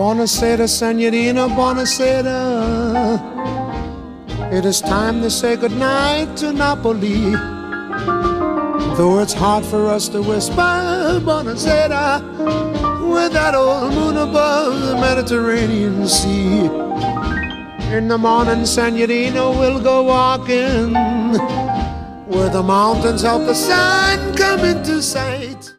Buonasera, Signorina, buonasera. It is time to say goodnight to Napoli. Though it's hard for us to whisper buonasera with that old moon above the Mediterranean Sea. In the morning, Signorina, we'll go walking where the mountains help the sun come into sight.